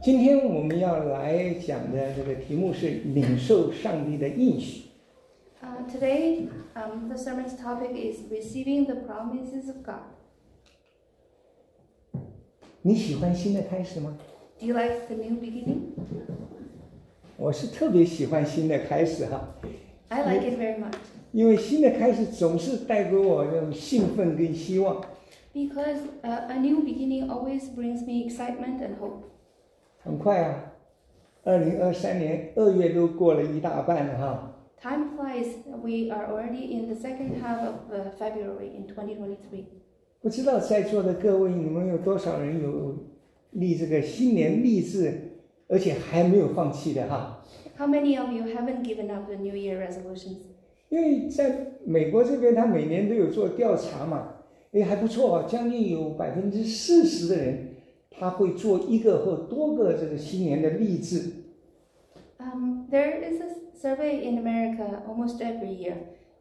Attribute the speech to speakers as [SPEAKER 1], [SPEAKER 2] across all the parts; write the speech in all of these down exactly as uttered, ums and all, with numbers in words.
[SPEAKER 1] 今天我们要来讲的这个题目是领受上帝的应许。
[SPEAKER 2] Uh, today, um, the sermon's topic is receiving the promises of God.
[SPEAKER 1] 你喜欢新的开始吗？
[SPEAKER 2] Do you like the new beginning?
[SPEAKER 1] 我是特别喜欢新的开始哈，
[SPEAKER 2] I like it very much
[SPEAKER 1] 因为新的开始总是带给我那种兴奋跟希望。
[SPEAKER 2] because uh, a new beginning always brings me excitement and hope.
[SPEAKER 1] 很快啊，二零二三年二月都过了一大半了哈。
[SPEAKER 2] Time flies. We are already in the second half of uh, February in twenty twenty-three.
[SPEAKER 1] 不知道在座的各位，你们有多少人有立这个新年立志，而且还没有放弃的哈？
[SPEAKER 2] How many of you haven't given up the New Year resolutions?
[SPEAKER 1] 因为在美国这边，他每年都有做调查嘛，诶，还不错啊，将近有百分之四十的人，他会做一个或多个这个新年的立志。
[SPEAKER 2] Um, there is a survey in America almost every year,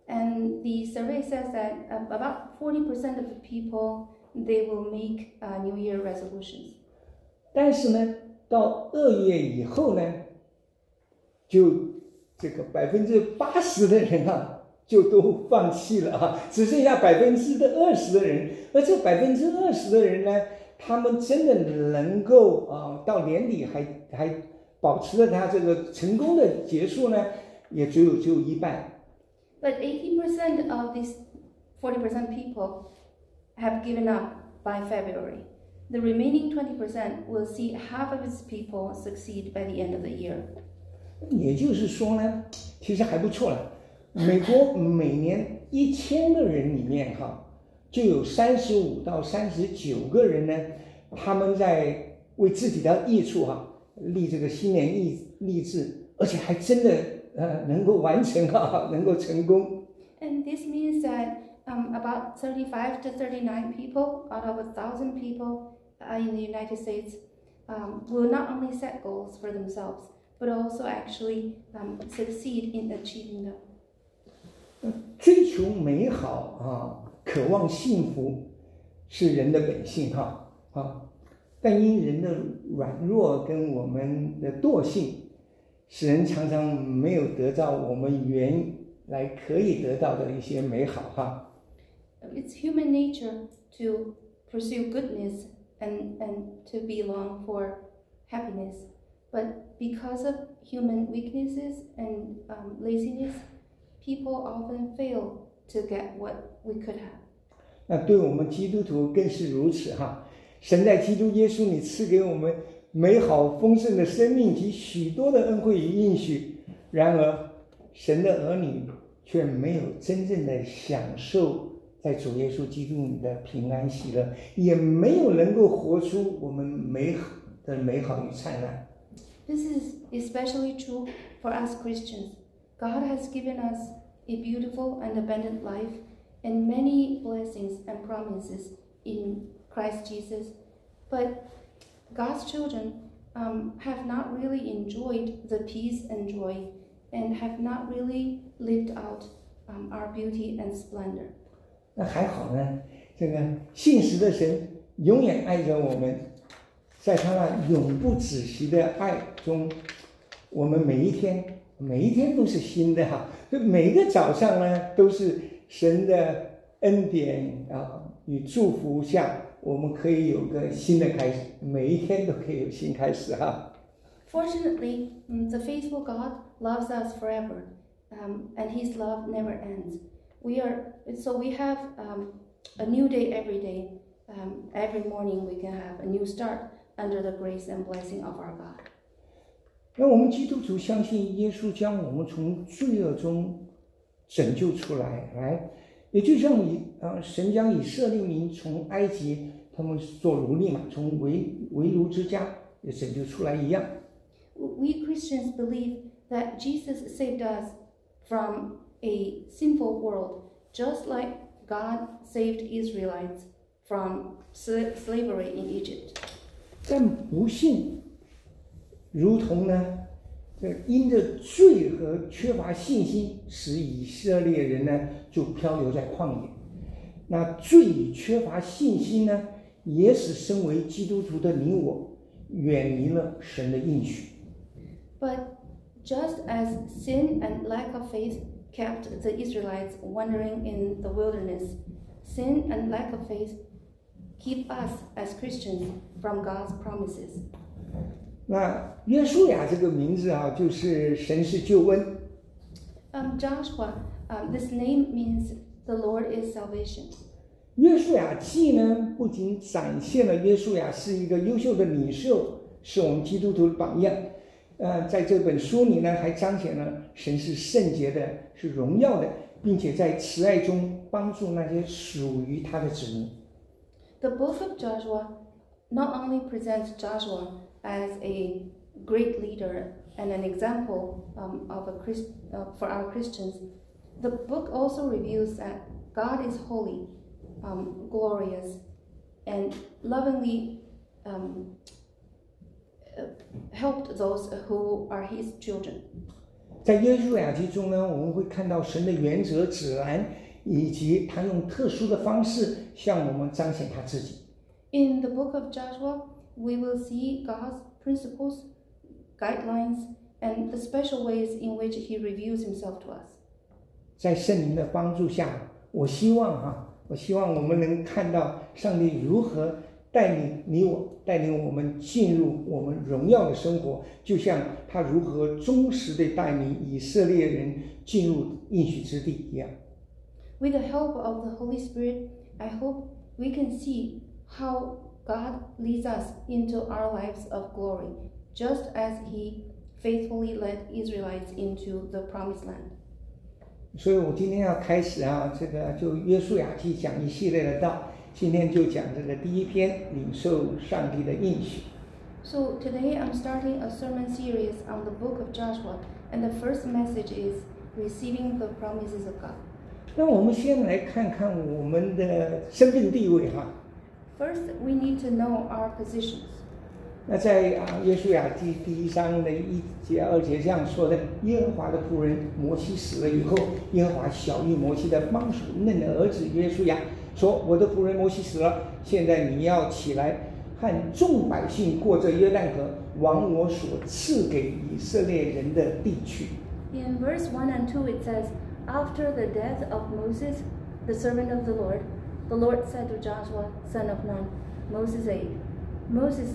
[SPEAKER 2] and the survey says that uh, about forty percent of the people, they will make uh, New Year resolutions.
[SPEAKER 1] 但是呢，到二月以后呢，就这个百分之八十的人啊，就都放弃了啊，只剩下百分之的二十的人，而这百分之二十的人呢，他们真的能够啊，到年底还还保持着他这个成功的结束呢，也只有只有一半。
[SPEAKER 2] But eighty percent of these forty percent people have given up by February. The remaining twenty percent will see half of its people succeed by the end of the year.
[SPEAKER 1] 也就是说呢，其实还不错了。美国每年一千个人里面哈，就有三十五到三十九个人呢，他们在为自己的益处哈立这个新年立立志，而且还真的呃能够完成哈，能够成功。
[SPEAKER 2] And this means that um, about thirty-five to thirty-nine people out of a thousand people uh, in the United States um, will not only set goals for themselves, but also actually um, succeed in achieving them.
[SPEAKER 1] 追求美好啊，渴望幸福，是人的本性哈啊，但因人的软弱跟我们的惰性，使人常常没有得到我们原来可以得到的一些美好哈。
[SPEAKER 2] It's human nature to pursue goodness and, and to be long for happiness. But because of human weaknesses and um, laziness, people often fail to get what we could have.
[SPEAKER 1] 那对我们基督徒更是如此哈。神在基督耶稣里赐给我们美好丰盛的生命及许多的恩惠与应许，然而神的儿女却没有真正的享受在主耶稣基督里的平安喜乐，也没有能够活出我们美好的美好与灿烂。
[SPEAKER 2] This is especially true for us Christians. God has given us a beautiful and abundant life and many blessings and promises in Christ Jesus. But God's children um, have not really enjoyed the peace and joy and have not really lived out um, our beauty and splendor.
[SPEAKER 1] 那还好呢，这个信实的神永远爱着我们，在他那永不止息的爱中，我们每一天每一天都是新的哈，就每个早上呢都是神的恩典啊与祝福下，我们可以有个新的开始，每一天都可以有新开始哈。
[SPEAKER 2] Fortunately, um, the faithful God loves us forever, um, and His love never ends. We are so we have um, a new day every day. Um, every morning we can have a new start under the grace and blessing of our God.
[SPEAKER 1] 那我们基督徒相信耶稣将我们从罪恶中拯救出来，来，也就像以啊神将以色列民从埃及他们做奴隶嘛，从为为奴之家也拯救出来一样。
[SPEAKER 2] We Christians believe that Jesus saved us from a sinful world, just like God saved Israelites from slavery in Egypt.
[SPEAKER 1] 但不幸，如同呢，这因着罪和缺乏信心，使以色列人呢就漂流在旷野。那罪与缺乏信心呢，也使身为基督徒的你我， 远离了神的应许。
[SPEAKER 2] But just as sin and lack of faith kept the Israelites wandering in the wilderness, sin and lack of faith keep us as Christians from God's promises.
[SPEAKER 1] 那约书亚这个名字啊，就是神是救恩。
[SPEAKER 2] Um, Joshua, um, this name means the Lord is salvation.
[SPEAKER 1] 约书亚记呢，不仅展现了约书亚是一个优秀的领袖，是我们基督徒的榜样。呃，在这本书里呢，还彰显了神是圣洁的，是荣耀的，并且在慈爱中帮助那些属于他的子民。
[SPEAKER 2] The book of Joshua not only presents Joshua as a great leader and an example um, of a Christ, uh, for our Christians, the book also reveals that God is holy, um, glorious, and lovingly um, uh, helped those who are His children.
[SPEAKER 1] 在约书亚记中呢，我们会看到神的原则、指南，以及他用特殊的方式向我们彰显他自己。
[SPEAKER 2] In the book of Joshua, we will see God's principles, guidelines, and the special ways in which He reveals Himself to us.
[SPEAKER 1] 在圣灵的帮助下，我希望哈，我希望我们能看到上帝如何带领你我，带领我们进入我们荣耀的生活，就像他如何忠实地带领以色列人进入应许之地一样。
[SPEAKER 2] With the help of the Holy Spirit, I hope we can see how God leads us into our lives of glory, just as He faithfully led Israelites into the promised land.
[SPEAKER 1] 所以我今天要开始啊，这个就约书亚记讲一系列的道，今天就讲这个第一篇，领受上帝的应许。
[SPEAKER 2] So today I'm starting a sermon series on the book of Joshua, and the first message is receiving the promises of God.
[SPEAKER 1] 那我们先来看看我们的身份地位哈。
[SPEAKER 2] First, we need to know our positions.
[SPEAKER 1] 那在啊约书亚记第一章的一节、二节这样说的：耶和华的仆人摩西死了以后，耶和华晓谕摩西的帮手嫩的儿子约书亚说：“我的仆人摩西死了，现在你要起来，和众百姓过这约旦河，往我所赐给以色列人的地去。”
[SPEAKER 2] In verse one and two, it says, After the death of Moses, the servant of the Lord, the Lord said to Joshua, son of Nun, Moses' aide, Moses,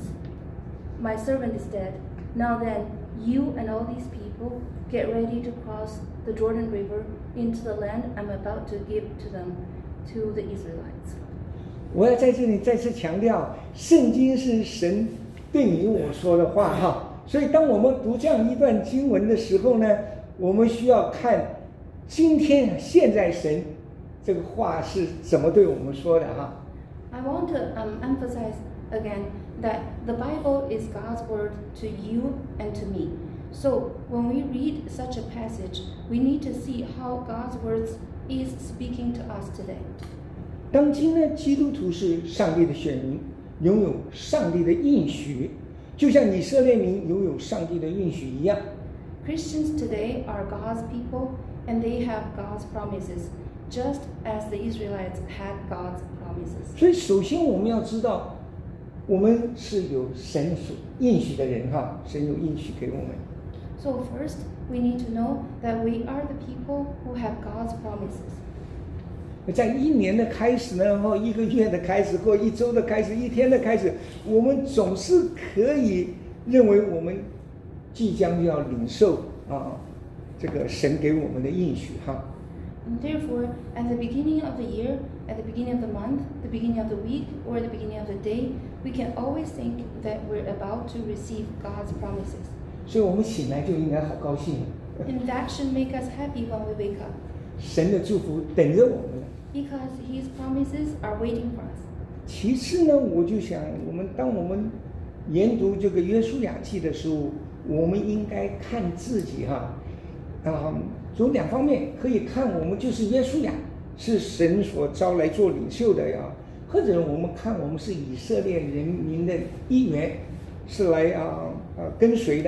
[SPEAKER 2] my servant is dead. Now then, you and all these people get ready to cross the Jordan River into the land I'm about to give to them, to the Israelites.
[SPEAKER 1] 我要在这里再次强调，圣经是神对你我说的话哈。所以，当我们读这样一段经文的时候呢，我们需要看今天现在神这个话是怎么对我们说的哈。
[SPEAKER 2] I want to um, emphasize again that the Bible is God's word to you and to me. So when we read such a passage, we need to see how God's words is speaking to us today.
[SPEAKER 1] 当今呢，基督徒是上帝的选民，拥有上帝的应许，就像以色列民拥有上帝的应许一样。
[SPEAKER 2] Christians today are God's people and they have God's promises, just as the Israelites had God's promises.
[SPEAKER 1] 所以，首先我们要知道，我们是有神所应许的人哈，神有应许给我们。
[SPEAKER 2] So first, we need to know that we are the people who have God's promises.
[SPEAKER 1] 在一年的开始呢，或一个月的开始，或一周的开始，一天的开始，我们总是可以认为我们即将要领受啊，这个神给我们的应许哈。
[SPEAKER 2] And therefore, at the beginning of the year, at the beginning of the month, the beginning of the week, or the beginning of the day, we can always think that we're about to receive God's promises.
[SPEAKER 1] 所以我们醒来就应该好高兴。
[SPEAKER 2] And that should make us happy when we wake up,
[SPEAKER 1] 神的祝福等着我们了。
[SPEAKER 2] because His promises are waiting for us.
[SPEAKER 1] 其次呢，我就想，我们当我们研读这个约书亚记的时候，我们应该看自己哈，啊，有两方面可以看，我们就是约书亚，是神所招来做领袖的呀，或者我们看我们是以色列人民的一员，是来啊啊跟随的。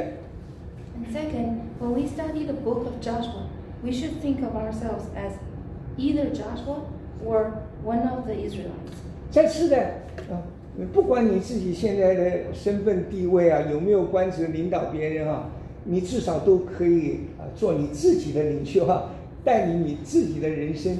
[SPEAKER 2] And second, when we study the book of Joshua, we should think of ourselves as either Joshua or one of the Israelites.
[SPEAKER 1] 再次的啊， 不管你自己现在的身份地位啊，有没有官职领导别人啊，你至少都可以啊做你自己的领袖啊，带领你自己的人生。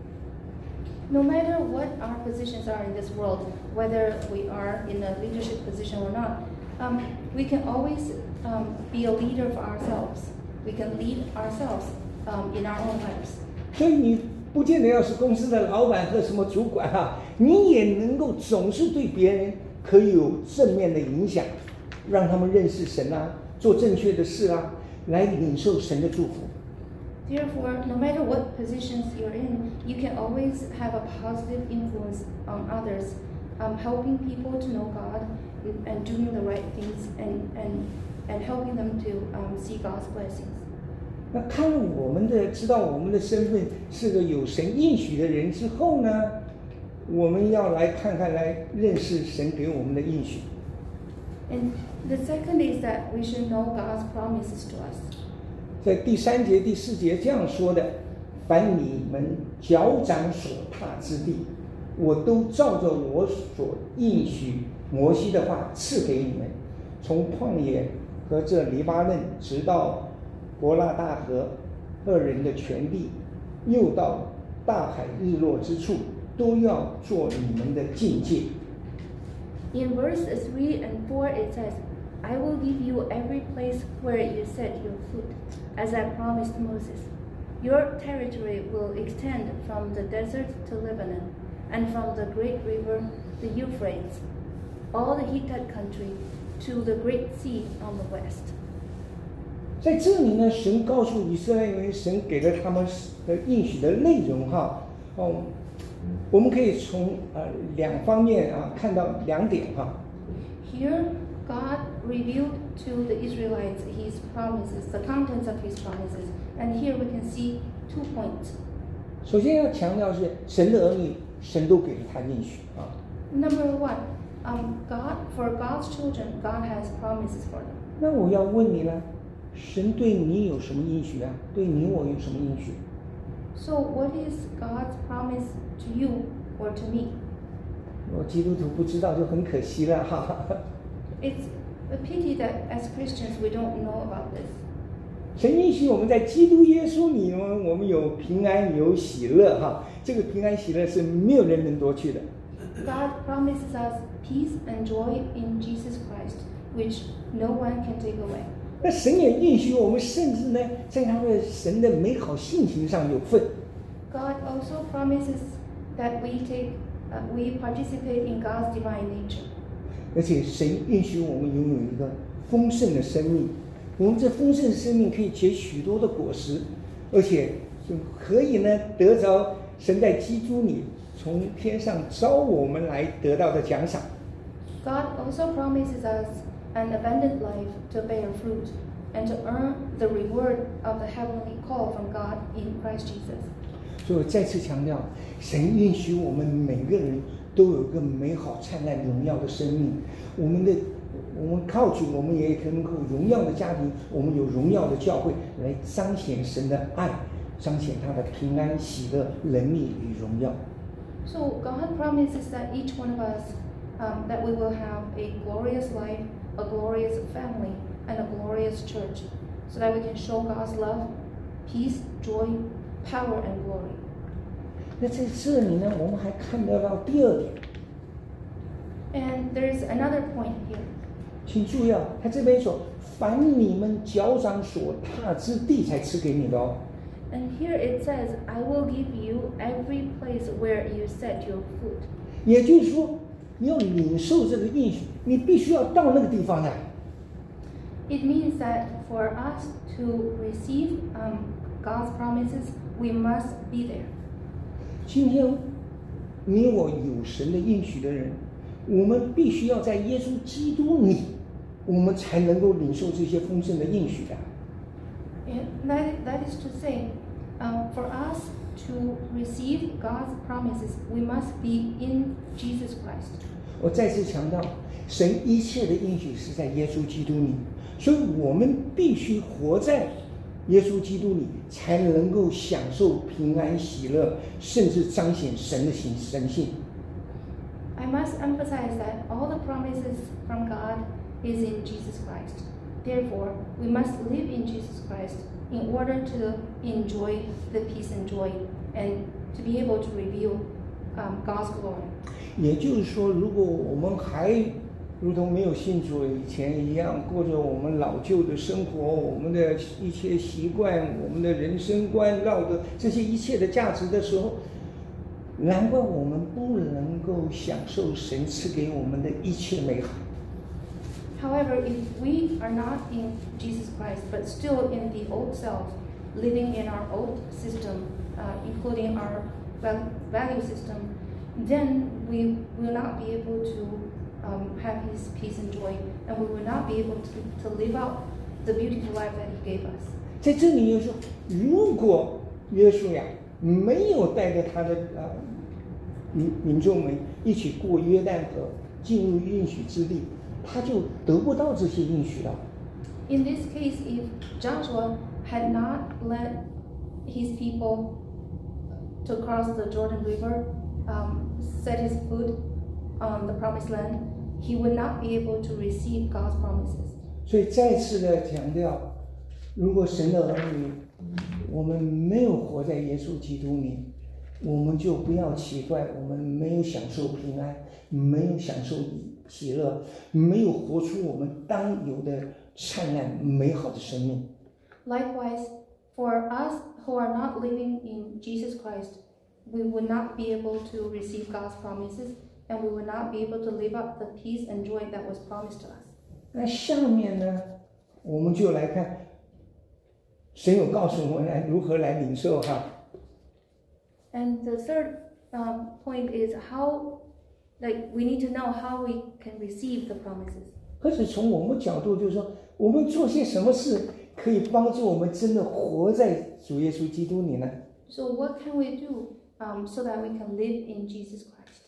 [SPEAKER 2] No matter what our positions are in this world, whether we are in a leadership position or not, um, we can always um, be a leader for ourselves. We can lead ourselves um, in our own lives.
[SPEAKER 1] 所以你不见得要是公司的老板和什么主管啊，你也能够总是对别人可以有正面的影响，让他们认识神啊，做正确的事啊，来领受神的祝福。
[SPEAKER 2] Therefore, no matter what positions you're in, you can always have a positive influence on others, um, helping people to know God and doing the right things and, and, and helping them to um, see God's blessings.
[SPEAKER 1] 那看了我们的知道我们的身份是个有神应许的人之后呢，我们要来看看来认识神给我们的应许。
[SPEAKER 2] And the second is that we should know God's promises to us.
[SPEAKER 1] 在第三节、第四节这样说的：凡你们脚掌所踏之地，我都照着我所应许摩西的话赐给你们，从旷野和这黎巴嫩，直到伯拉大河二人的全地，又到大海日落之处，都要做你们的境界。
[SPEAKER 2] In verses three and four it says, I will give you every place where you set your foot, as I promised Moses. Your territory will extend from the desert to Lebanon, and from the great river, the Euphrates, all the Hittite country, to the great sea on the west.
[SPEAKER 1] 在这里呢，神告诉以色列人，神给了他们的应许的内容哈，哦，我们可以从呃两方面啊看到两点哈。
[SPEAKER 2] Here, God revealed to the Israelites His promises, the contents of His promises, and here we can see two points.
[SPEAKER 1] 首先要强调是神的儿女，神都给了他应许啊。
[SPEAKER 2] Number one, um, God for God's children, God has promises for them.
[SPEAKER 1] 那我要问你了，神对你有什么应许啊？对你我有什么应许？
[SPEAKER 2] So, what is God's promise to you or to me?
[SPEAKER 1] 我基督徒不知道就很可惜了哈。
[SPEAKER 2] It's a pity that as Christians we don't know about this.
[SPEAKER 1] 神应许我们在基督耶稣里面，我们有平安有喜乐哈。这个平安喜乐是没有人能夺去的。
[SPEAKER 2] God promises us peace and joy in Jesus Christ, which no one can take away.
[SPEAKER 1] 那神也应许我们，甚至呢，在他的神的美好性情上有份。
[SPEAKER 2] God also promises that we take, uh, we participate in God's divine nature.
[SPEAKER 1] 而且神允许我们拥有一个丰盛的生命，我们这丰盛的生命可以结许多的果实，而且就可以呢得着神在基督里从天上招我们来得到的奖赏。
[SPEAKER 2] God also promises us an abundant life to bear fruit and to earn the reward of the heavenly call from God in Christ Jesus.
[SPEAKER 1] 所以我再次强调，神允许我们每个人都有一个美好灿烂荣耀的生命。我们的我们靠主，我们也可能够荣耀的家庭，我们有荣耀的教会，来彰显神的爱，彰显他的平安、喜乐、能力与荣耀。
[SPEAKER 2] So God promises that each one of us, um, that we will have a glorious life, a glorious family, and a glorious church, so that we can show God's love, peace, joy, power, and glory.
[SPEAKER 1] 那在这里呢，我们还看得到第二点。
[SPEAKER 2] And there is another point here.
[SPEAKER 1] 请注意啊，他这边说：“凡你们脚掌所踏之地，才赐给你的哦。”
[SPEAKER 2] And here it says, I will give you every place where you set your foot.
[SPEAKER 1] 也就是说，你要领受这个应许，你必须要到那个地方来。
[SPEAKER 2] It means that for us to receive um, God's promises, we must be there.
[SPEAKER 1] 今天，你我有神的应许的人，我们必须要在耶稣基督里，我们才能够领受这些丰盛的应许的。
[SPEAKER 2] And that, that is to say, um, for us to receive God's promises, we must be in Jesus Christ.
[SPEAKER 1] 我再次强调，神一切的应许是在耶稣基督里，所以我们必须活在耶稣基督里，才能够享受平安喜乐，甚至彰显神的神性。
[SPEAKER 2] I must emphasize that all the promises from God is in Jesus Christ. Therefore, we must live in Jesus Christ in order to enjoy the peace and joy and to be able to reveal um, God's glory.
[SPEAKER 1] 也就是说，如果我们还如同没有信主以前一样，过着我们老旧的生活，我们的一切习惯，我们的人生观绕的这些一切的价值的时候，难怪我们不能够享受神赐给我们的一切美好。
[SPEAKER 2] However, if we are not in Jesus Christ, but still in the old self, living in our old system, uh, including our value system, then we will not be able to um, have His peace and joy, and we will not be able to, to live out the beautiful life that He gave us.
[SPEAKER 1] 在这里又说，如果约书亚没有带着他的呃民民众们一起过约旦河，进入应许之地，他就得不到这些应许了。
[SPEAKER 2] In this case, if Joshua had not led his people to cross the Jordan River, um, set his foot on the promised land, he would not be able to receive God's promises.
[SPEAKER 1] 所以再次的强调，如果神的儿女，我们没有活在耶稣基督里，我们就不要奇怪，我们没有享受平安，没有享受喜乐，没有活出我们当有的灿烂美好的生命。
[SPEAKER 2] Likewise, for us who are not living in Jesus Christ, we would not be able to receive God's promises, and we would not be able to live up the peace and joy that was promised to us.
[SPEAKER 1] 那下面呢，我们就来看，神有告诉我们来如何来领受哈。
[SPEAKER 2] And the third um, point is how, like, we need to know how we can receive the promises.
[SPEAKER 1] 可是从我们角度，就是说，我们做些什么事可以帮助我们真的活在主耶稣基督里呢？
[SPEAKER 2] So what can we do um, so that we can live in Jesus Christ?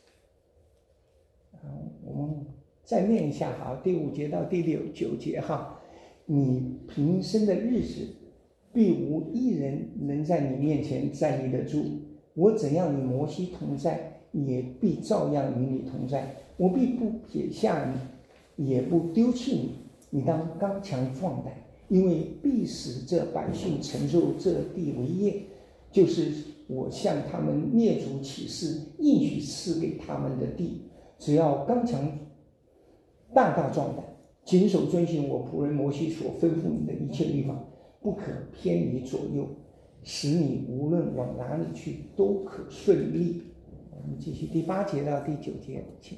[SPEAKER 1] 我们再念一下哈，第五节到第六九节哈，你平生的日子，必无一人能在你面前站立得住。我怎样与摩西同在，也必照样与你同在。我必不撇下你，也不丢弃你。你当刚强壮胆，因为必使这百姓承受这地为业，就是我向他们列祖起誓应许赐给他们的地。只要刚强大大壮胆，谨守遵行我仆人摩西所吩咐你的一切律法，不可偏离左右，使你无论往哪里去都可顺利。我们继续第八节到第九节，请。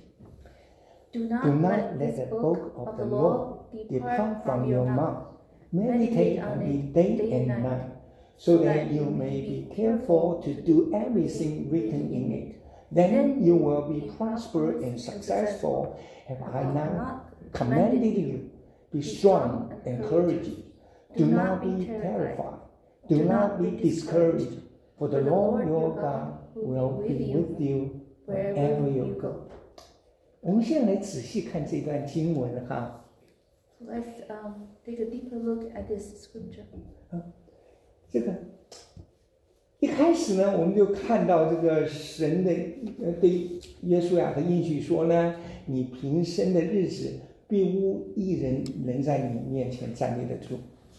[SPEAKER 2] Do not,
[SPEAKER 1] Do not
[SPEAKER 2] let
[SPEAKER 1] let
[SPEAKER 2] this
[SPEAKER 1] the
[SPEAKER 2] book
[SPEAKER 1] book
[SPEAKER 2] of
[SPEAKER 1] of
[SPEAKER 2] the
[SPEAKER 1] the
[SPEAKER 2] law
[SPEAKER 1] law
[SPEAKER 2] depart
[SPEAKER 1] depart
[SPEAKER 2] from
[SPEAKER 1] from
[SPEAKER 2] your
[SPEAKER 1] your
[SPEAKER 2] mouth.
[SPEAKER 1] mouth. Meditate on it day and night, so that you may be careful to do everything written in it. Then you will be prosperous and successful. Have I not commanded you? Be strong and courageous. Do not be terrified. Do not be discouraged, for the Lord your God will be with you wherever you go. 我们现在来仔细看这段经文哈。
[SPEAKER 2] Let's um, take a deeper look at this scripture.
[SPEAKER 1] 这个一开始呢，我们就看到这个神的呃对约书亚的应许说呢，你平生的日子，必无一人能在你面前站立得住。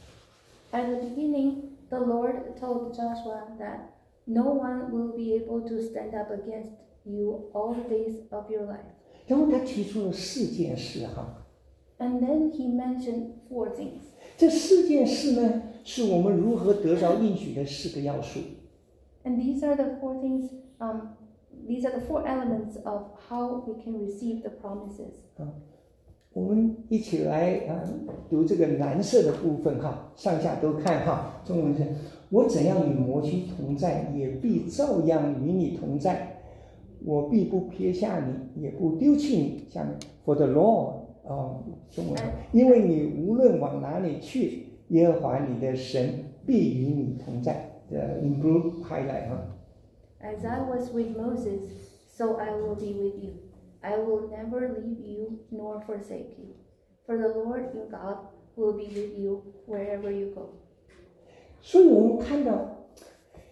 [SPEAKER 2] At the beginning, the Lord told Joshua that no one will be able to stand up against you all the days of your life.
[SPEAKER 1] 然后他提出了四件事哈。
[SPEAKER 2] And then he mentioned four things.
[SPEAKER 1] 这四件事呢，是我们如何得着应许的四个要素。
[SPEAKER 2] And these are the four things. Um, these are the four elements of how we can receive the promises.
[SPEAKER 1] 啊，我们一起来啊读这个蓝色的部分哈，上下都看哈。中文是：我怎样与摩西同在，也必照样与你同在。我必不撇下你，也不丢弃你。下面 ，For the Lord， 哦，中文，因为你无论往哪里去，耶和华你的神必与你同在。The in blue highlight 哈。
[SPEAKER 2] As I was with Moses, so I will be with you. I will never leave you nor forsake you. For the Lord your God will be with you wherever you go.
[SPEAKER 1] 所以我们看到，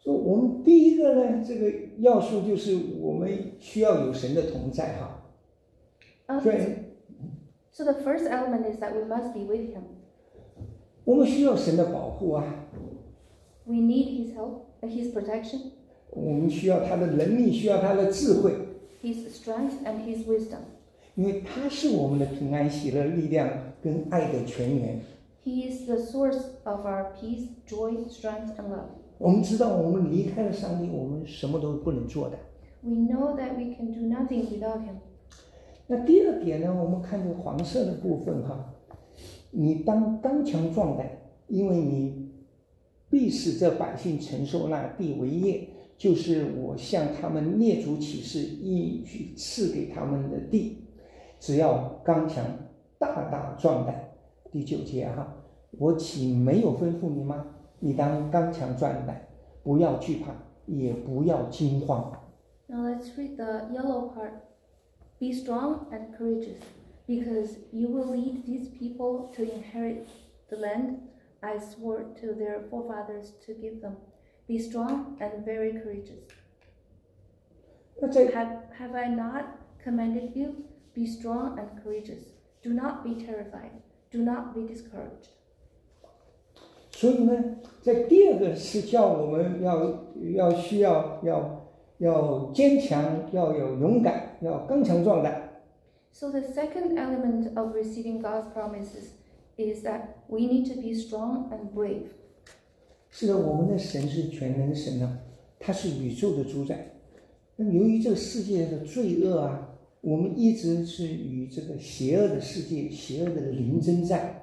[SPEAKER 1] 所以我们第一个呢，这个要素就是我们需要有神的同在哈。
[SPEAKER 2] Um,
[SPEAKER 1] 所以
[SPEAKER 2] so the first element is that we must be with Him.
[SPEAKER 1] 我们需要神的保护啊，
[SPEAKER 2] We need His help, uh, His protection,
[SPEAKER 1] 我们需要他的能力，需要他的智慧，
[SPEAKER 2] His strength, and His wisdom.
[SPEAKER 1] 因为他是我们的平安、喜乐、力量跟爱的泉源。
[SPEAKER 2] He is the source of our peace, joy, strength, and love.
[SPEAKER 1] 我们知道，我们离开了上帝，我们什么都不能做的。
[SPEAKER 2] We know that we can do nothing without Him.
[SPEAKER 1] 那第二点呢，我们看这个黄色的部分哈，你当刚强壮胆，因为你必使这百姓承受那地为业，就是我向他们列祖起誓应许赐给他们的地。只要刚强，大大壮胆。第九节哈，我岂没有吩咐你吗？你当刚强壮胆，不要惧怕，也不要惊慌。
[SPEAKER 2] Now let's read the yellow part. Be strong and courageous, because you will lead these people to inherit the land I swore to their forefathers to give them. Be strong and very courageous.
[SPEAKER 1] 那在
[SPEAKER 2] Have, have I not commanded you? Be strong and courageous. Do not be terrified. Do not be discouraged.
[SPEAKER 1] 所以呢，在第二个是叫我们要要需要要要坚强，要有勇敢，要刚强壮胆。
[SPEAKER 2] So the second element of receiving God's promises is that we need to be strong and brave.
[SPEAKER 1] 是的，我们的神是全能神啊，他是宇宙的主宰。那由于这个世界的罪恶啊，我们一直是与这个邪恶的世界、邪恶的灵征战。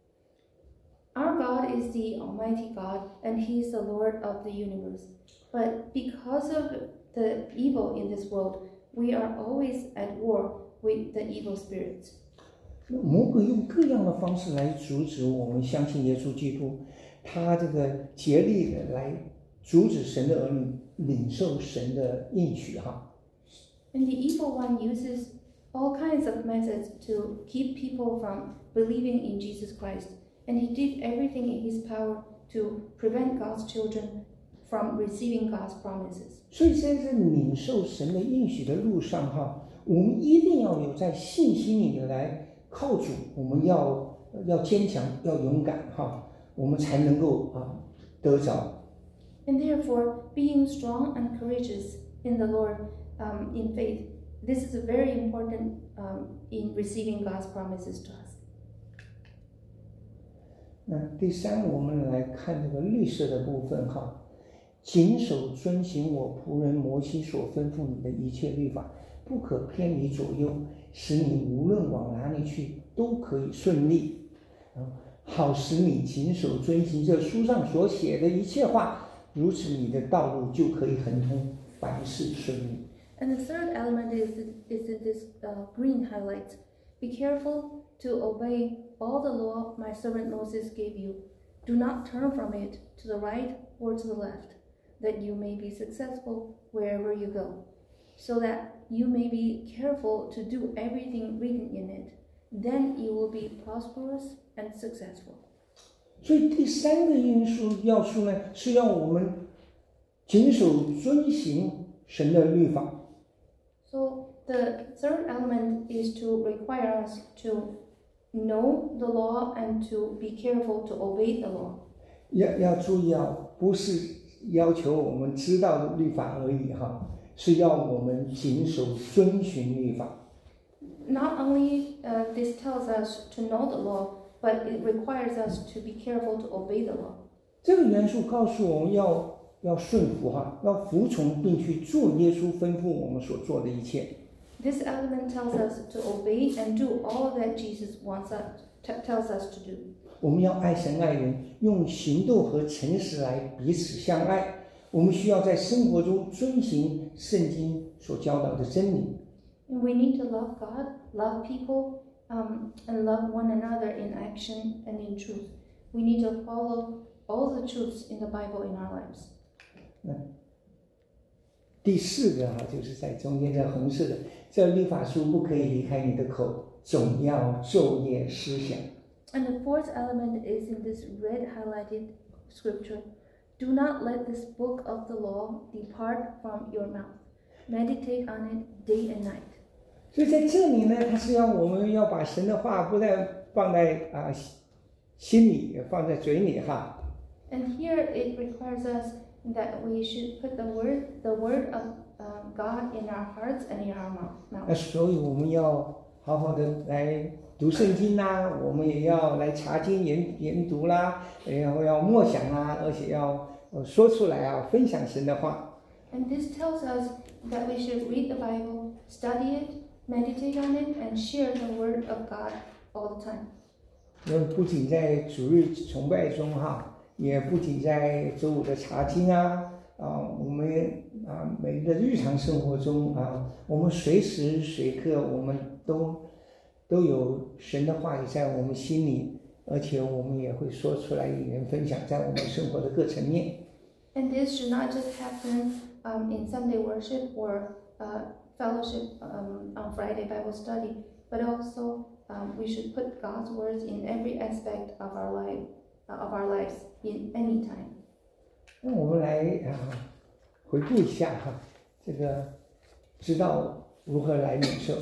[SPEAKER 2] Our God is the Almighty God, and He is the Lord of the universe. But because of the evil in this world, we are always at war with the evil spirits.
[SPEAKER 1] 魔鬼用各样的方式来阻止我们相信耶稣基督，他这个竭力的来阻止神的儿女领受神的应许哈。
[SPEAKER 2] And the evil one uses all kinds of methods to keep people from believing in Jesus Christ. And he did everything in his power to prevent God's children from receiving God's promises.
[SPEAKER 1] 所以在这领受神的应许的路上哈，我们一定要有在信心里来靠主，我们要要坚强，要勇敢哈，我们才能够啊得着。
[SPEAKER 2] And therefore, being strong and courageous in the Lord, um, in faith, this is very important um, in receiving God's promises to us.
[SPEAKER 1] 那第三，我们来看这个绿色的部分哈，谨守遵行我仆人摩西所吩咐你的一切律法，不可偏离左右，使你无论往哪里去都可以顺利，好使你谨守遵行这书上所写的一切话，如此你的道路就可以亨通，凡事顺利。
[SPEAKER 2] And the third element is, is in this uh, green highlight. Be careful to obey all the law my servant Moses gave you. Do not turn from it to the right or to the left, that you may be successful wherever you go, so that you may be careful to do everything written in it. Then you will be prosperous and successful.
[SPEAKER 1] 所以第三个因素要素呢，是要我们谨守遵行神的律法。
[SPEAKER 2] So the third element is to require us to know the law and to be careful to obey the law.
[SPEAKER 1] 要要注意啊，不是要求我们知道律法而已哈，是要我们谨守遵循律法。
[SPEAKER 2] Not only uh, this tells us to know the law, but it requires us to be careful to obey the law.
[SPEAKER 1] 这个元素告诉我们要要顺服哈，要服从并去做耶稣吩咐我们所做的一切。
[SPEAKER 2] This element tells us to obey and do all that Jesus wants us t- tells us to do.
[SPEAKER 1] 我们要爱神爱人，用行动和诚实来彼此相爱。我们需要在生活中遵行圣经所教导的真理。
[SPEAKER 2] And we need to love God, love people, um, and love one another in action and in truth. We need to follow all the truths in the Bible in our lives.
[SPEAKER 1] 嗯，第四个哈，就是在中间这红色的，这律法书不可以离开你的口，总要昼夜思想。
[SPEAKER 2] And the fourth element is in this red highlighted scripture. Do not let this book of the law depart from your mouth. Meditate on it day and night.
[SPEAKER 1] 所以在这里呢，他是要我们要把神的话不但放在啊心里，也放在嘴里哈。
[SPEAKER 2] And here it requires us that we should put the word, the word of um, God in our hearts and in our mouth.
[SPEAKER 1] 那所以我们要好好的来读圣经啦，我们也要来查经研研读啦，然后要默想啦，而且要说出来啊，分享神的话。
[SPEAKER 2] And this tells us that we should read the Bible, study it, meditate on it, and share the word of God all the time.
[SPEAKER 1] 那不仅在主日崇拜中哈，也不仅在周五的查经啊，啊，我们啊每个日常生活中啊，我们随时随刻我们都都有神的话语在我们心里，而且我们也会说出来与人分享，在我们生活的各层面。
[SPEAKER 2] And this should not just happen um, in Sunday worship or uh, fellowship um, on Friday Bible study, but also um, we should put God's words in every aspect of our life, uh, of our lives, in any time.
[SPEAKER 1] 那我们来啊回顾一下哈，这个知道如何来领受。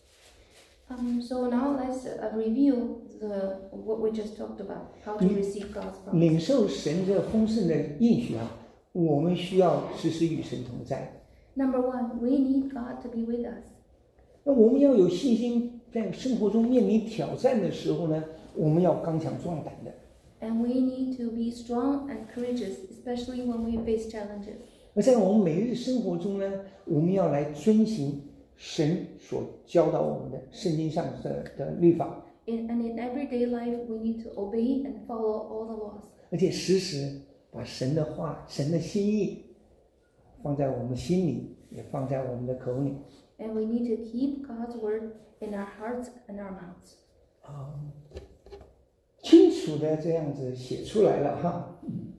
[SPEAKER 2] Um, so now let's uh, review the what we just talked about, how to receive God's promise.
[SPEAKER 1] 领受神这丰盛的应许啊，我们需要时时与神同在。
[SPEAKER 2] Number one, we need God to be with us.
[SPEAKER 1] 那我们要有信心，在生活中面临挑战的时候呢，我们要刚强壮胆的。
[SPEAKER 2] And we need to be strong and courageous, especially when we face challenges.
[SPEAKER 1] 而在我们每日生活中呢，我们要来遵行神所教导我们的圣经上的的律法。
[SPEAKER 2] In, and in everyday life, we need to obey and follow all the laws.
[SPEAKER 1] 而且时时把神的话、神的心意放在我们心里，也放在我们的口里。
[SPEAKER 2] And we need to keep God's word in our hearts and our mouths.
[SPEAKER 1] 啊，清楚的这样子写出来了哈。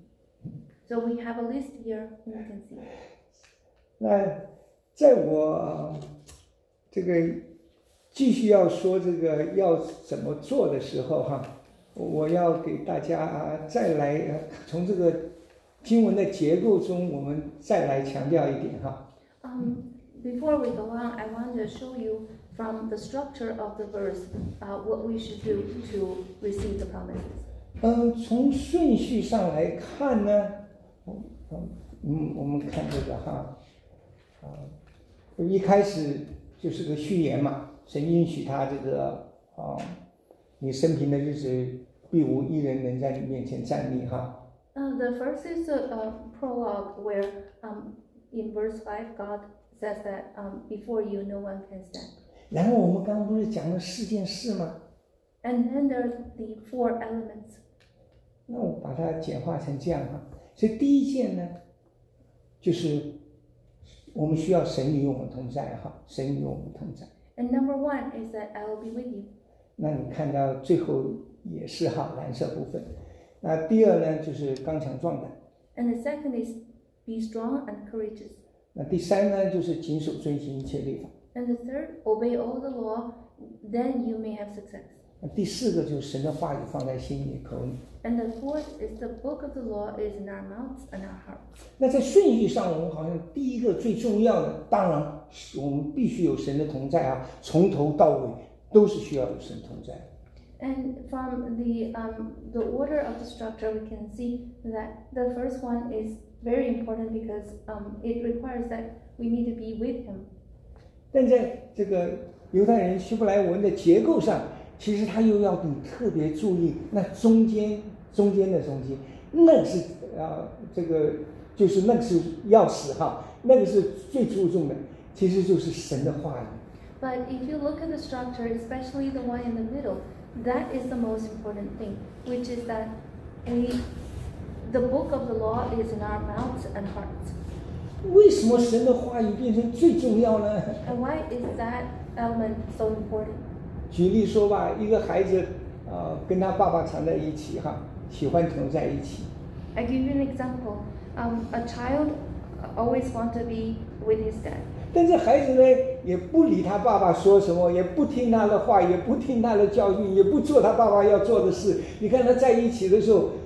[SPEAKER 2] So we have a list here, you can see.
[SPEAKER 1] 那在我这个继续要说这个要怎么做的时候哈，我要给大家再来从这个经文的结构中，我们再来强调一点哈。
[SPEAKER 2] Um, before we go on, I want to show you from the structure of the verse uh, what we should do to receive the promises.
[SPEAKER 1] 嗯，从顺序上来看呢，嗯，我们看这个哈，啊，一开始就是个序言嘛，神允许他这个啊，你生平的日子必无一人能在你面前站立哈。
[SPEAKER 2] Uh, the first is a, a prologue where um, in verse five God says that um, before you no one can stand.
[SPEAKER 1] 然后我们刚刚不是讲了四件事吗？
[SPEAKER 2] And then there are the four elements.
[SPEAKER 1] 那我把它简化成这样哈。所以第一件呢，就是我们需要神与我们同在哈，神与我们同在。
[SPEAKER 2] And number one is that I will be with you.
[SPEAKER 1] 那你看到最后也是哈蓝色部分。那第二呢，就是刚强壮胆。
[SPEAKER 2] And the second is be strong and courageous.
[SPEAKER 1] 那第三呢，就是谨守遵行一切律法。
[SPEAKER 2] And the third, obey all the law, then you may have success.
[SPEAKER 1] 那第四个就是神的话语放在心里口里。
[SPEAKER 2] And the fourth is the book of the law is in our mouths and our hearts.
[SPEAKER 1] 那在顺序上，我们好像第一个最重要的，当然我们必须有神的同在啊，从头到尾都是需要有神同在。
[SPEAKER 2] And from the um, the order of the structure, we can see that the first one is very important because um, it requires that we need to be with Him.
[SPEAKER 1] 但在这个犹太人希伯来文的结构上，其实他又要你特别注意那中间中间的东西，那是啊，这个就是那个是钥匙哈，那个是最注重的，其实就是神的话语。
[SPEAKER 2] But if you look at the structure, especially the one in the middle, that is the most important thing, which is that we, the book of the law is in our mouths and hearts.
[SPEAKER 1] 为什么神的话语变成最重要呢？
[SPEAKER 2] And why is that element so important?
[SPEAKER 1] 举例说吧，一个孩子啊、呃，跟他爸爸常在一起哈，喜欢同在一起。
[SPEAKER 2] I give you an example. Um, a child always wants to be with his dad.
[SPEAKER 1] 但是孩子呢，也不理他爸爸说什么，也不听他的话，也不听他的教训，也不做他爸爸要做的事。你看他在一起的时候，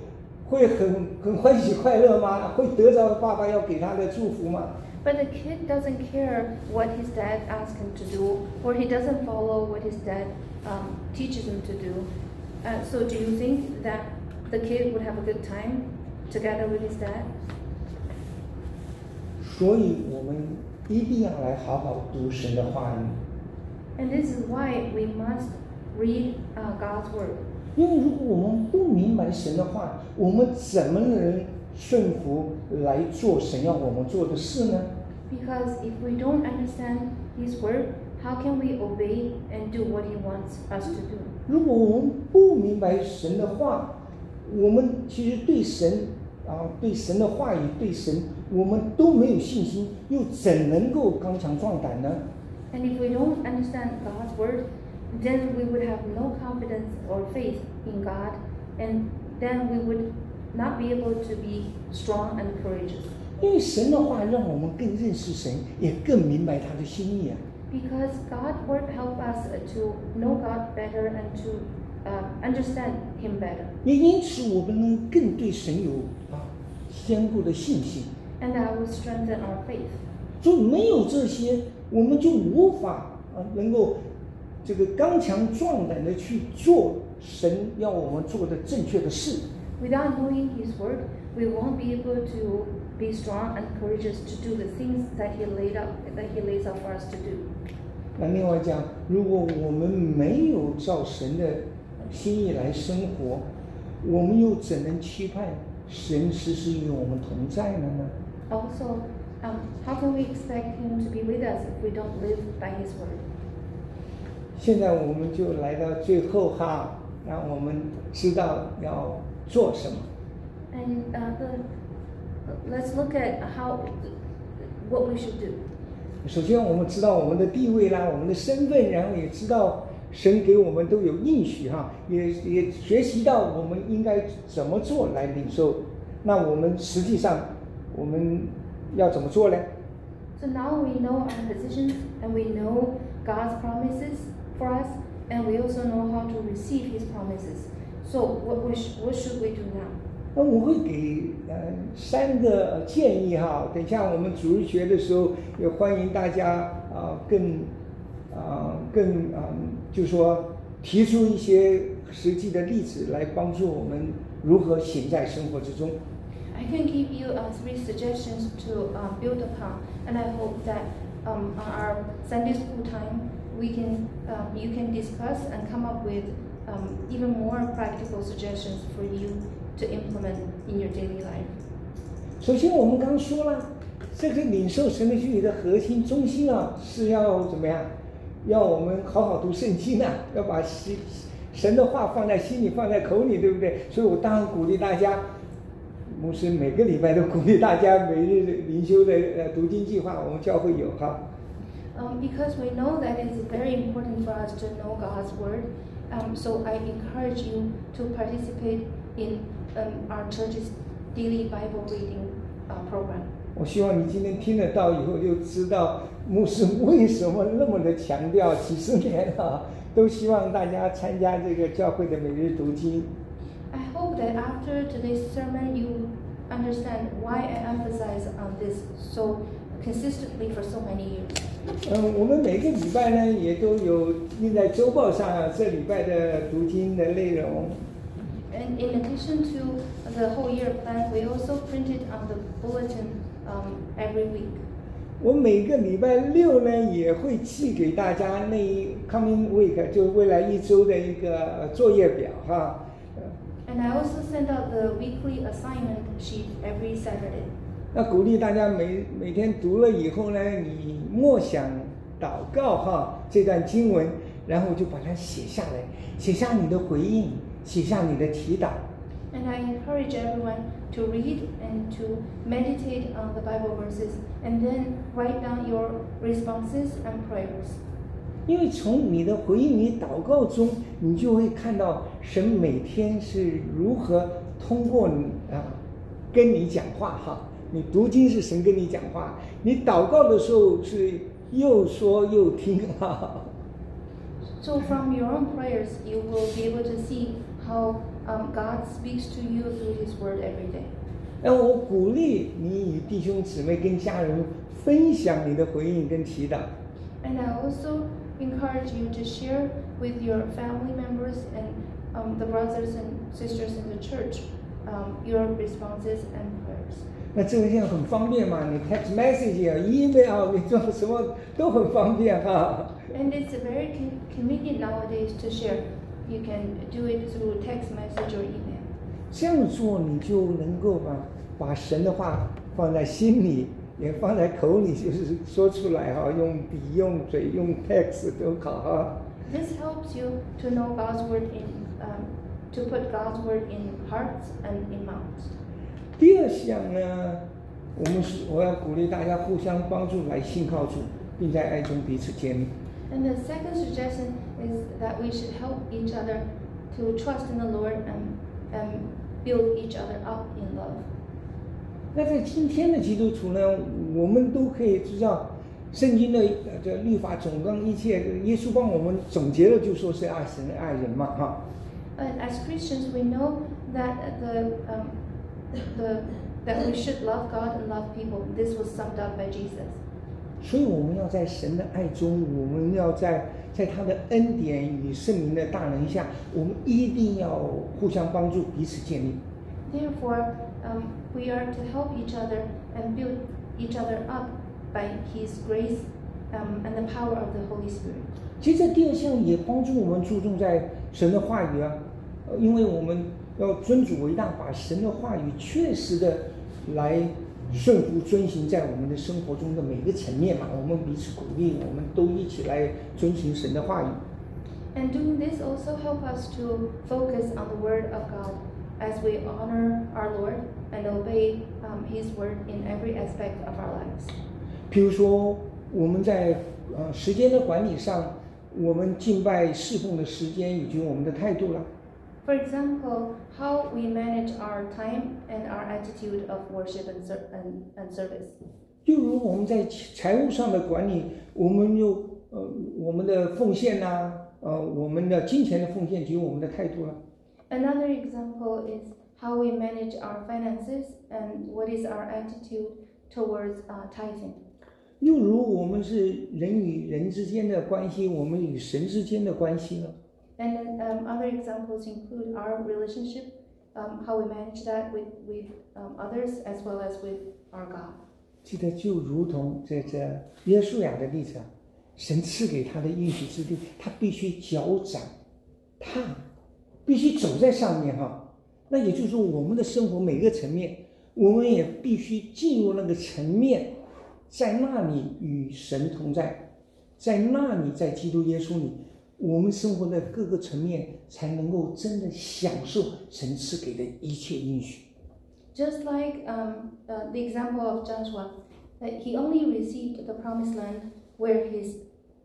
[SPEAKER 1] 会很很欢喜快乐吗？会得着爸爸要给他的祝福吗？
[SPEAKER 2] But the kid doesn't care what his dad asks him to do, or he doesn't follow what his dad um, teaches him to do. Uh, so do you think that the kid would have a good time together with his dad?
[SPEAKER 1] 所以我们一定要来好好读神的话语。
[SPEAKER 2] And this is why we must read uh, God's word.
[SPEAKER 1] 因为如果我们不明白神的话，我们怎么能顺服来做神要我们做的事呢？
[SPEAKER 2] Because if we don't understand his word, how can we obey and do what he wants us to do?
[SPEAKER 1] 如果我们不明白神的话，我们其实对神啊，对神的话语，对神我们都没有信心，又怎能够刚强壮胆呢？
[SPEAKER 2] And if we don't understand God's word, then we would have no confidence or faith in God, and then we would not be able to be strong and courageous.
[SPEAKER 1] 因为神的话让我们更认识神，也更明白他的心意啊。
[SPEAKER 2] Because God's word helps us to know God better and to uh, understand Him better.
[SPEAKER 1] 也因此，我们能更对神有啊坚固的信心。
[SPEAKER 2] And that will strengthen our faith.
[SPEAKER 1] 就没有这些，我们就无法啊能够这个刚强壮胆的去做神要我们做的正确的事。
[SPEAKER 2] Without knowing His word, we won't be able to be strong and courageous to do the things that He laid up, that He lays out for us to do.
[SPEAKER 1] 那另外讲，如果我们没有照神的心意来生活，我们又怎能期盼神时时与我们同在了呢？
[SPEAKER 2] Also, um, how can we expect Him to be with us if we don't live by His word?
[SPEAKER 1] 现在我们就来到最后哈，让我们知道要做什么。
[SPEAKER 2] And uh, the, let's look at how what we should do.
[SPEAKER 1] 首先，我们知道我们的地位啦，我们的身份，然后也知道神给我们都有应许哈，也也学习到我们应该怎么做来领受。那我们实际上我们要怎么做呢？
[SPEAKER 2] So now we know our positions and we know God's promises for us, and we also know how to receive His promises. So what we sh- what should we do now?
[SPEAKER 1] 那我会给呃三个建议哈，等一下我们主日学的时候也欢迎大家啊、呃、更啊、呃、更啊、呃、就是说提出一些实际的例子来帮助我们如何行在生活之中。
[SPEAKER 2] I can give you uh, three suggestions to uh, build upon, and I hope that um, on our Sunday school time we can um, you can discuss and come up with um, even more practical suggestions for you to implement in your daily life.
[SPEAKER 1] 首先，我们刚刚说了，这个领受神的心意的核心中心啊，是要怎么样？要我们好好读圣经啊，要把神神的话放在心里，放在口里，对不对？所以我当然鼓励大家，牧师每个礼拜都鼓励大家每日灵修的呃读经计划，我们教会有哈。
[SPEAKER 2] Um, because we know that it's very important for us to know God's word, um, so I encourage you to participate in um, our church's daily Bible reading uh, program.
[SPEAKER 1] 我希望你今天听得到以后，就知道牧师为什么那么的强调，几十年了，都希望大家参加这个教会的每日读经。
[SPEAKER 2] I hope that after today's sermon you understand why I emphasize on this so consistently for so many years.
[SPEAKER 1] 嗯，我们每个礼拜呢，也都有印在周报上啊，这礼拜的读经的内容。
[SPEAKER 2] And in addition to the whole year plan, we also printed on the bulletin um, every week.
[SPEAKER 1] 我每个礼拜六呢，也会寄给大家那一 coming week， 就未来一周的一个作业表哈。
[SPEAKER 2] And I also send out the weekly assignment sheet every Saturday.
[SPEAKER 1] 那鼓励大家每每天读了以后呢，你默想祷告哈这段经文，然后就把它写下来，写下你的回应，写下你的祈祷。
[SPEAKER 2] And I encourage everyone to read and to meditate on the Bible verses and then write down your responses and prayers.
[SPEAKER 1] 因为从你的回应、你祷告中，你就会看到神每天是如何通过你啊跟你讲话哈。你读经是神跟你讲话，你祷告的时候是又说又听哈。
[SPEAKER 2] So from your own prayers, you will be able to see how um, God speaks to you through His Word every day.
[SPEAKER 1] 那我鼓励你与弟兄姊妹跟家人分享你的回应跟祈祷。
[SPEAKER 2] And I also encourage you to share with your family members and um, the brothers and sisters in the church um, your responses and prayers.
[SPEAKER 1] 那这个现在很方便嘛，你 text message 啊 ，email 你做什么都很方便哈。
[SPEAKER 2] And it's very con- convenient nowadays to share. You can do it through text message or email.
[SPEAKER 1] 这样做你就能够把把神的话放在心里，也放在口里，就是说出来哈，用笔、用嘴、用 text 都好哈。
[SPEAKER 2] This helps you to know God's word in, um, to put God's word in hearts and in mouths.
[SPEAKER 1] 第二项呢，我们是我要鼓励大家互相帮助来信靠主，并在爱中彼此建立。
[SPEAKER 2] And the second suggestion is that we should help each other to trust in the Lord and, and build each other up in love.
[SPEAKER 1] 那在今天的基督徒呢，我们都可以知道，圣经的这律法总纲一切，耶稣帮我们总结了，就说是爱神爱人嘛，哈。
[SPEAKER 2] And as Christians, we know that the um, the that we should love God and love people. This was summed up by Jesus.
[SPEAKER 1] 所以我们要在神的爱中，我们要在在他的恩典与圣灵的大能下，我们一定要互相帮助，彼此建立。
[SPEAKER 2] Therefore, um, we are to help each other and build each other up by His grace um, and the power of the Holy Spirit.
[SPEAKER 1] 其实第二项也帮助我们注重在神的话语啊，呃，因为我们要尊主为大，把神的话语确实的来顺服遵行在我们的生活中的每个层面嘛，我们彼此鼓励，我们都一起来遵行神的话语。
[SPEAKER 2] And doing this also help us to focus on the Word of God as we honor our Lord and obey um, His Word in every aspect of our lives.
[SPEAKER 1] 譬如说，我们在呃时间的管理上，我们敬拜侍奉的时间以及我们的态度啦。
[SPEAKER 2] For example, how we manage our time and our attitude of worship and, ser- and, and service.
[SPEAKER 1] 又如我们在财务上的管理，我们又呃我们的奉献呐、啊，呃我们的金钱的奉献及我们的态度啦。
[SPEAKER 2] Another example is how we manage our finances and what is our attitude towards uh, tithing.
[SPEAKER 1] 又如我们是人与人之间的关系，我们与神之间的关系呢？
[SPEAKER 2] And then um, other examples include our relationship, um, how we manage that with, with um, others as well as with our God.
[SPEAKER 1] 记得就如同这这约书亚的例子啊，神赐给他的应许之地，他必须脚掌踏，必须走在上面哈。那也就是说，我们的生活每个层面，我们也必须进入那个层面，在那里与神同在，在那里在基督耶稣里。我们生活的各个层面才能够真的享受神赐给的一切应许。
[SPEAKER 2] Just like um, uh, the example of Joshua, that he only received the promised land where his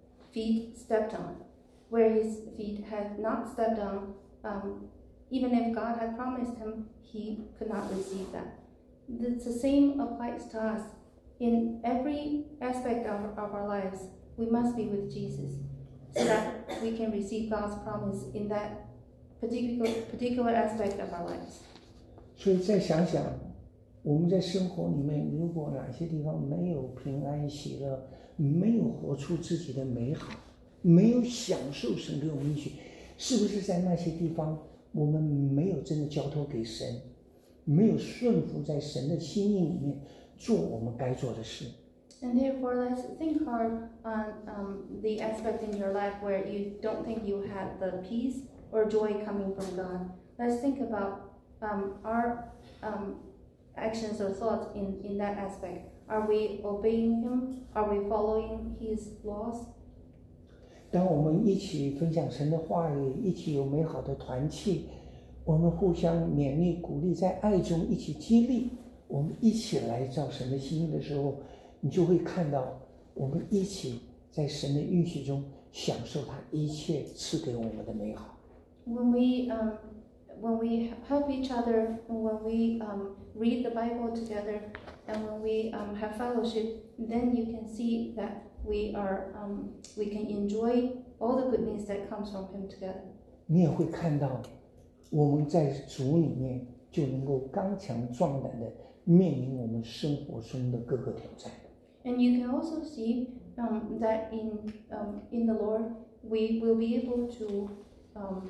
[SPEAKER 2] feet stepped on, where his feet had not stepped on, um, even if God had promised him, he could not receive that. It's the same applies to us. In every aspect of, of our lives, we must be with Jesus, so that we can receive God's promise in that particular particular aspect of our lives.
[SPEAKER 1] 所以再想想，我们在生活里面，如果哪些地方没有平安喜乐，没有活出自己的美好，没有享受神给我们应许，是不是在那些地方我们没有真的交托给神，没有顺服在神的心意里面做我们该做的事？
[SPEAKER 2] And therefore, let's think hard on um, the aspect in your life where you don't think you have the peace or joy coming from God. Let's think about um, our um, actions or thoughts in, in that aspect. Are we obeying Him? Are we following His laws?
[SPEAKER 1] 当我们一起分享神的话语，一起有美好的团契，我们互相勉励、鼓励，在爱中一起激励，我们一起来照神的心意的时候，你就会看到我们一起在神的应许中享受他一切赐给我们的美好。
[SPEAKER 2] When we um, when we help each other, and when we um, read the Bible together, and when we um, have fellowship, then you can see that we are um, we can enjoy all the goodness that comes from Him together.
[SPEAKER 1] 你也会看到我们在主里面就能够刚强壮胆的面临我们生活中的各个挑战。
[SPEAKER 2] And you can also see um, that in um, in the Lord we will be able to um,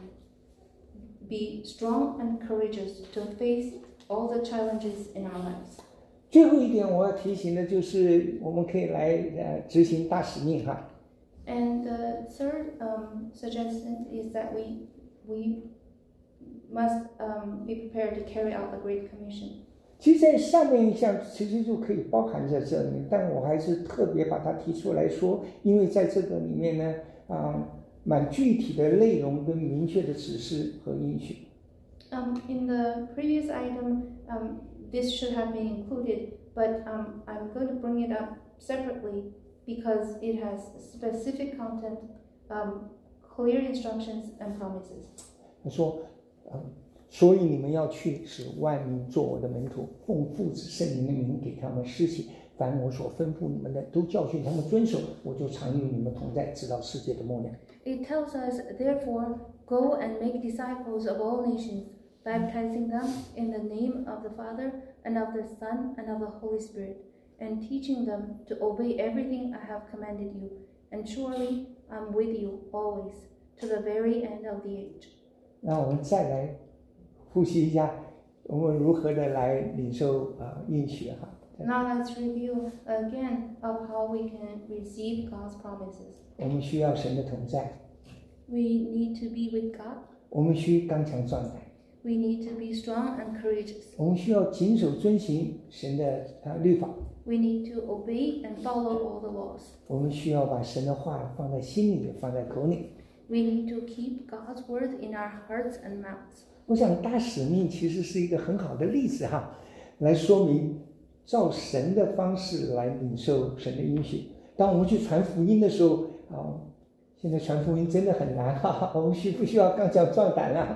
[SPEAKER 2] be strong and courageous to face all the challenges in our lives.
[SPEAKER 1] 最后一点我要提醒的就是我们可以来呃执行大使命哈。
[SPEAKER 2] And the third um, suggestion is that we we must um, be prepared to carry out the Great Commission.
[SPEAKER 1] 其实在上面一项其实就可以包含在这里，但我还是特别把它提出来说，因为在这个里面呢，啊，蛮具体的内容跟明确的指示和应许。
[SPEAKER 2] Um, in the previous item, um, this should have been included, but um, I'm going to bring it up separately because it has specific content, um, clear instructions and promises.
[SPEAKER 1] 他说，嗯。所以你们要去，使万民做我的门徒，奉父子圣灵的名给他们施洗，凡我所吩咐你们的，都教训他们遵守，我就常与你们同在，直到世界的末了。
[SPEAKER 2] It tells us, therefore, go and make disciples of all nations, baptizing them in the name of the Father and of the Son and of the Holy Spirit, and teaching them to obey everything I have commanded you. And surely I'm with you always, to the very end of the age.
[SPEAKER 1] 那我们再来复习一下我们如何的来领受啊应许哈。
[SPEAKER 2] Now let's review again of how we can receive God's promises.
[SPEAKER 1] 我们需要神的同在。
[SPEAKER 2] We need to be with God.
[SPEAKER 1] 我们需刚强壮胆。
[SPEAKER 2] We need to be strong and courageous.
[SPEAKER 1] 我们需要谨守遵行神的啊律法。
[SPEAKER 2] We need to obey and follow all the laws.
[SPEAKER 1] 我们需要把神的话放在心里，放在口里。
[SPEAKER 2] We need to keep God's word in our hearts and mouths.
[SPEAKER 1] 我想大使命其实是一个很好的例子哈，来说明照神的方式来领受神的应许。当我们去传福音的时候啊，现在传福音真的很难哈，我们需不需要刚强壮胆啊？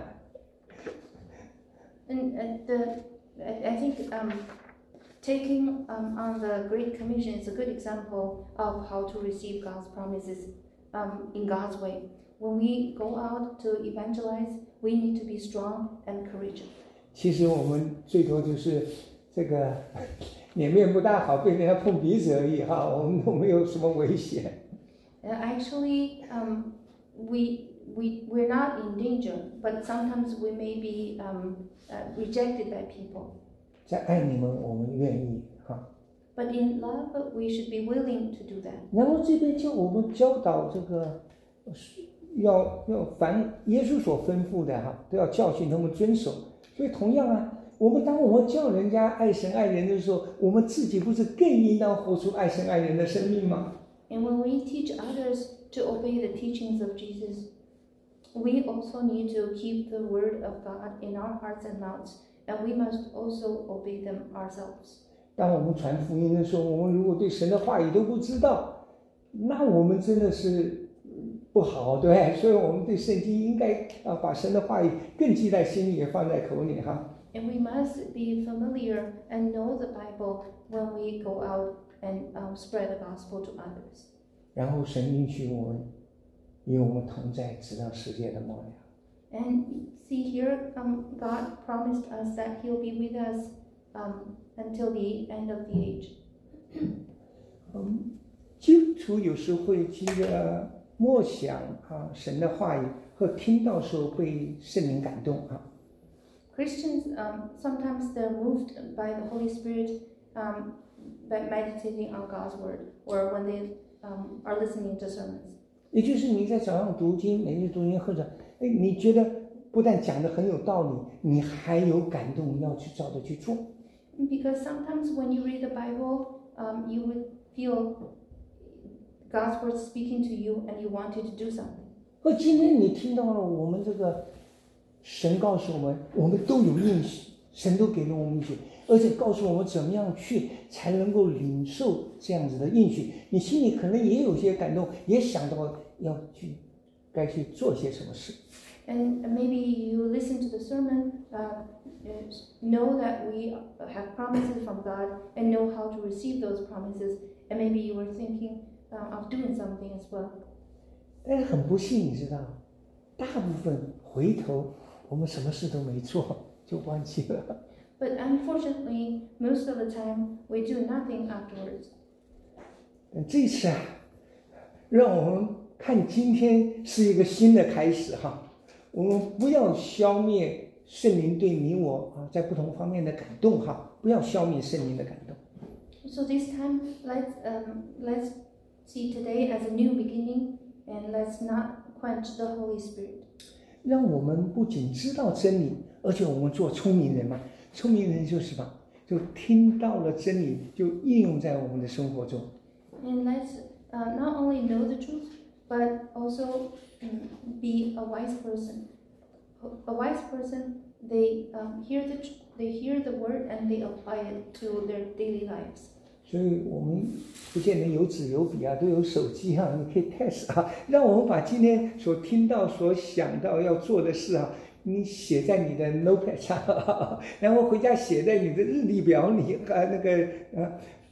[SPEAKER 2] And uh, the I think um, taking um, on the Great Commission is a good example of how to receive God's promises um, in God's way. When we go out to evangelize, we need to be strong and courageous.
[SPEAKER 1] 其实我们最多就是这个脸面不大好，被人家碰鼻子而已哈，我们都没有什么危险。
[SPEAKER 2] Uh, actually, um, we we we're not in danger, but sometimes we may be um, uh, rejected by people.
[SPEAKER 1] 在爱你们，我们愿意哈。
[SPEAKER 2] But in love, we should be willing to do that.
[SPEAKER 1] 然后这边叫我们教导这个。要要凡耶稣所吩咐的哈，都要教训他们遵守。所以同样啊，我们当我们叫人家爱神爱人的时候，我们自己不是更应当活出爱神爱人的生命吗？
[SPEAKER 2] And when we teach others to obey the teachings of Jesus, we also need to keep the word of God in our hearts and mouths, and we must also obey them ourselves.
[SPEAKER 1] 当我们传福音的时候，我们如果对神的话语都不知道，那我们真的是。不好，对不对？所以我们对圣经应该啊，把神的话语更记在心里，也放在口里哈。
[SPEAKER 2] And we must be familiar and know the Bible when we go out and um, spread the gospel to others.
[SPEAKER 1] 然后神允许我们与我们同在，直到世界的末了。
[SPEAKER 2] And see here, um, God promised us that He'll be with us um, until the end of the age.
[SPEAKER 1] 嗯，基督徒有时会记得。默想啊，神的话语和听到时候被圣灵感动啊。
[SPEAKER 2] Christians um, sometimes they're moved by the Holy Spirit um, by meditating on God's word, or when they um, are listening to sermons.
[SPEAKER 1] 也就是你在早上读经，每日读经，或者哎，你觉得不但讲得很有道理，你还有感动，要去照着去做。
[SPEAKER 2] Because sometimes when you read the Bible, um, you would feel God's word speaking to you, and you wanted to do something.
[SPEAKER 1] 而今天你听到了我们这个神告诉我们，我们都有应许，神都给了我们应许，而且告诉我们怎么样去才能够领受这样子的应许。你心里可能也有些感动，也想到要去该去做些什么事。
[SPEAKER 2] And maybe you listen to the sermon, uh, know that we have promises from God, and know how to receive those promises. And maybe you were thinking Uh, of doing something as well.
[SPEAKER 1] 但是很不幸，你知道，大部分回头我们什么事都没做就忘记了。
[SPEAKER 2] But unfortunately, most of the time, we do nothing afterwards.
[SPEAKER 1] 但这次啊，让我们看今天是一个新的开始哈。我们不要消灭圣灵对你我啊在不同方面的感动哈，不要消灭圣灵的感动。
[SPEAKER 2] So this time, let's um, let's see today as a new beginning, and let's not quench the Holy Spirit.
[SPEAKER 1] 让我们不仅知道真理，而且我们做聪明人嘛。聪明人就是什么？就听到了真理，就应用在我们的生活中。
[SPEAKER 2] And let's uh, not only know the truth, but also um, be a wise person. A wise person, they um, hear the they hear the word and they apply it to their daily lives.
[SPEAKER 1] 所以我们不见得有纸有笔啊，都有手机啊，你可以 test 啊，让我们把今天所听到、所想到要做的事啊，你写在你的 notepad 上，然后回家写在你的日历表里啊，那个呃。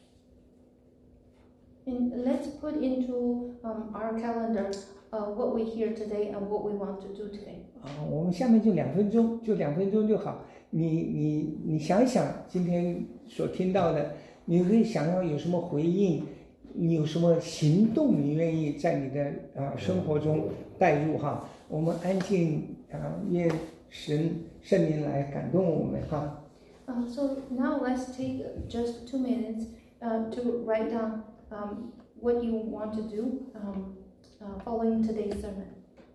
[SPEAKER 2] And let's put into um, our calendar uh, what we hear today and what we want to do today.
[SPEAKER 1] 啊，我们下面就两分钟，就两分钟就好。你你你想一想今天所听到的，你可以想要有什么回应，你有什么行动，你愿意在你的啊生活中带入哈。我们安静啊，愿神圣灵来感动我们哈。
[SPEAKER 2] Uh, so now let's take just two minutes uh, to write down um, what you want to do um, uh, following today's sermon.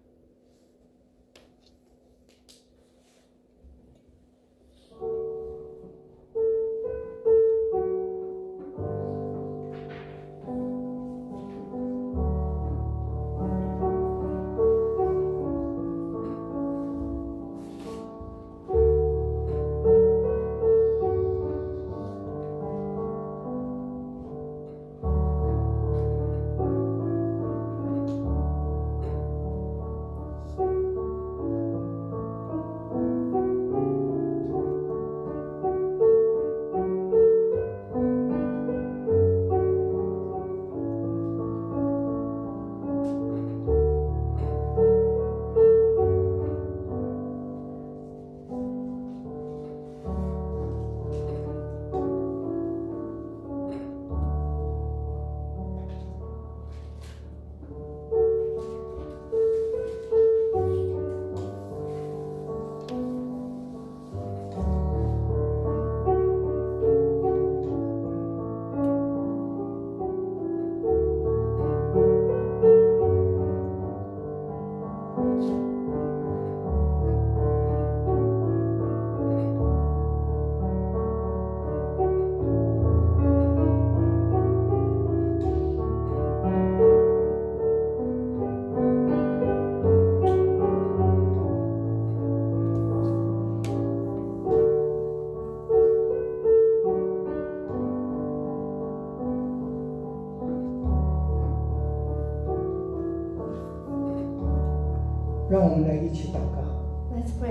[SPEAKER 2] 让我们来一起祷告。 Let's pray.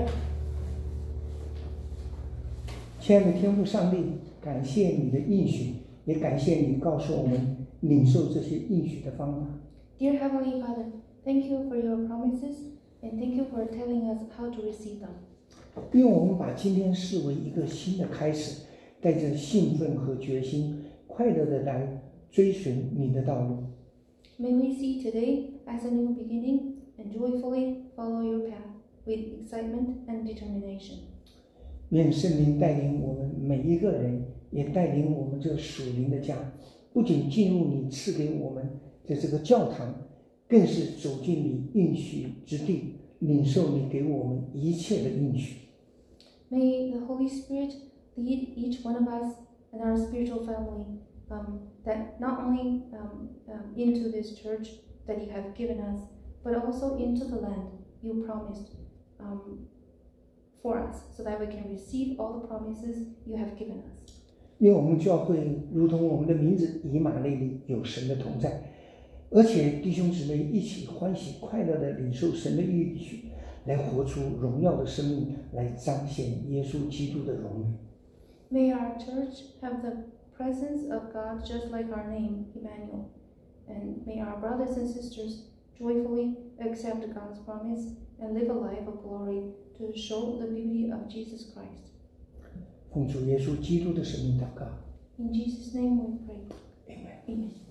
[SPEAKER 1] 亲爱的天父上帝，感谢你的应许，也感谢你告诉我们领受这些应许的方法。
[SPEAKER 2] Dear Heavenly Father, thank you for your promises and thank you for telling us how to receive them.
[SPEAKER 1] 因为我们把今天视为一个新的开始，带着兴奋和决心，快乐的来追寻你的道路。
[SPEAKER 2] May we see today as a new beginning and joyfully follow your path with excitement and determination.
[SPEAKER 1] 愿圣灵带领我们每一个人，也带领我们这属灵的家，不仅进入你赐给我们的这个教堂，更是走进你应许之地，领受你给我们一切的应许。
[SPEAKER 2] May the Holy Spirit lead each one of us and our spiritual family, um, that not only um, um, into this church that you have given us, but also into the land you promised um, for us, so that we can receive all the promises you have given us.
[SPEAKER 1] 因为我们教会如同我们的名字以马内利，有神的同在，而且弟兄姊妹一起欢喜快乐的领受神的应许，来活出荣耀的生命，来彰显耶稣基督的荣美。
[SPEAKER 2] May our church have the presence of God just like our name, Emmanuel. And may our brothers and sisters joyfully accept God's promise, and live a life of glory to show the beauty of Jesus Christ.
[SPEAKER 1] 奉主耶稣基督的圣名祷告
[SPEAKER 2] In Jesus' name we pray.
[SPEAKER 1] ，Amen。
[SPEAKER 2] Amen.